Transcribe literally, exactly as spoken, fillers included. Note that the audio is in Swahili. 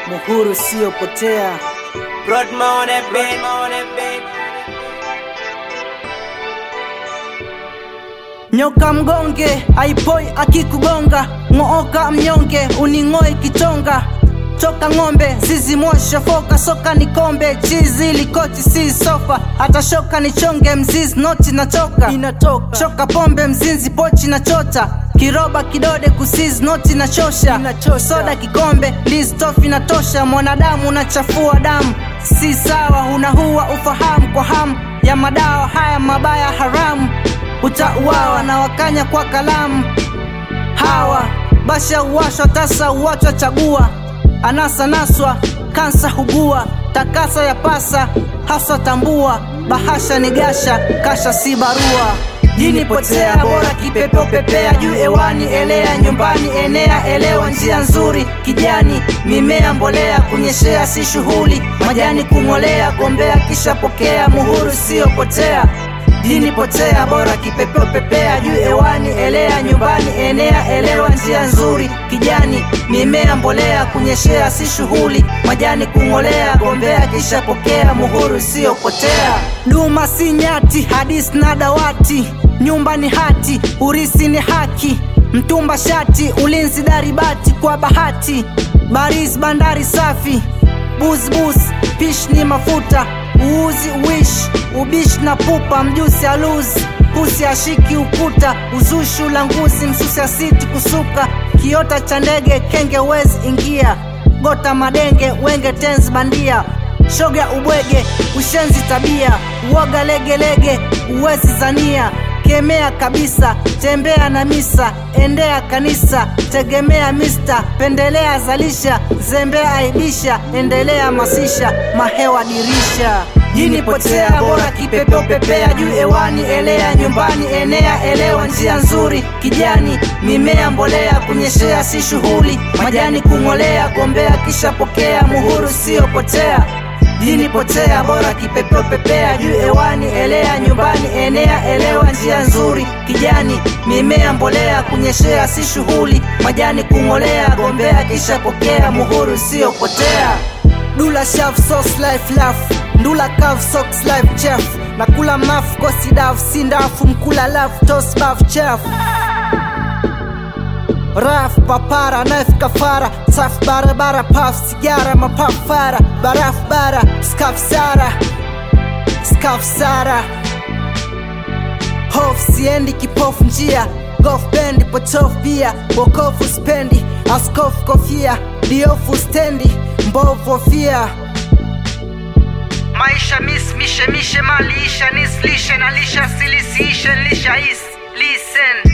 Muhuru sio potea. Broadmoor on a beat. Nyoka mgonge, haipoi akikugonga. Ngooka mnyonge, uningoi kitonga. Toka ngombe, zizi mwosha foka. Soka ni kombe, chizi likoti si sofa. Hata shoka ni chonge, mzizi noti na choka inatoka. Choka pombe, mzinzi pochi na chota. Kiroba kidode kusizi noti na chosha. Soda kikombe, liz tofi na tosha. Mwanadamu unachafua damu, si sawa unahua ufahamu kwa hamu ya madawa haya mabaya haramu. Utauawa na wakanya kwa kalamu. Hawa basha uwashwa tasa uwachwa chagua. Anasa naswa kansa hugua. Takasa ya pasa hasa tambua. Bahasha ni gasha kasha si barua. Jini potea bora kipepeo pepea. Juu ewani elea nyumbani enea. Elewa njia nzuri kijani. Mimea mbolea kunyeshea si shughuli. Majani kungolea gombea kisha pokea. Muhuru sio potea. Jini potea bora kipepeo pepea. Juu ewani elea nyumbani enea. Elewa njia nzuri kijani. Mimea mbolea kunyeshea si shughuli. Majani kungolea gombea kisha pokea. Muhuru sio potea. Duma si nyati hadis na dawati. Nyumba ni hati urisi ni haki. Mtumba shati ulinzi daribati kwa bahati. Baris bandari safi. Buz buz pish ni mafuta. Uuzi uish ubish na pupa. Mjusi aluzi pusi ashiki ukuta. Uzushi ulanguzi msusi asiti kusuka. Kiota cha ndege kenge wezi ingia. Gota madenge wenge tenzi bandia. Shoga ubwege ushenzi tabia. Uoga lege lege uwezi zania. Kemea kabisa tembea na misa. Endea kanisa tegemea mista. Pendelea zalisha zembea aibisha. Endelea masisha mahewa dirisha. Jini potea bora kipepeo pepea. Juu ewani elea nyumbani enea. Elewa njia nzuri kijani. Mimea mbolea kunyeshea si shughuli. Majani kungolea gombea kisha pokea. Muhuru sio potea. Jini potea bora kipepeo pepea. Juu ewani elea nyumbani enea. Elewa njia nzuri kijani. Mimea mbolea kunyeshea si shughuli. Majani kungolea gombea kisha pokea. Muhuru sio potea. Dula shaf sauce life laugh. Ndula kav socks life chef. Nakula maf kosi daf sindafu. Mkula love toast baf chef. Raf papara knife kafara. Saf barabara puff sigara mapaf fara. Baraf bara skaf sara skaf sara. Hof siendi kipofu njia. Golf bendi potofu bia. Wokofu spendi askofu kofia. Diofu stendi mbovu ofia. Maisha mis mishe mishe malisha nislishe nalisha silisiishe nilisha is listen.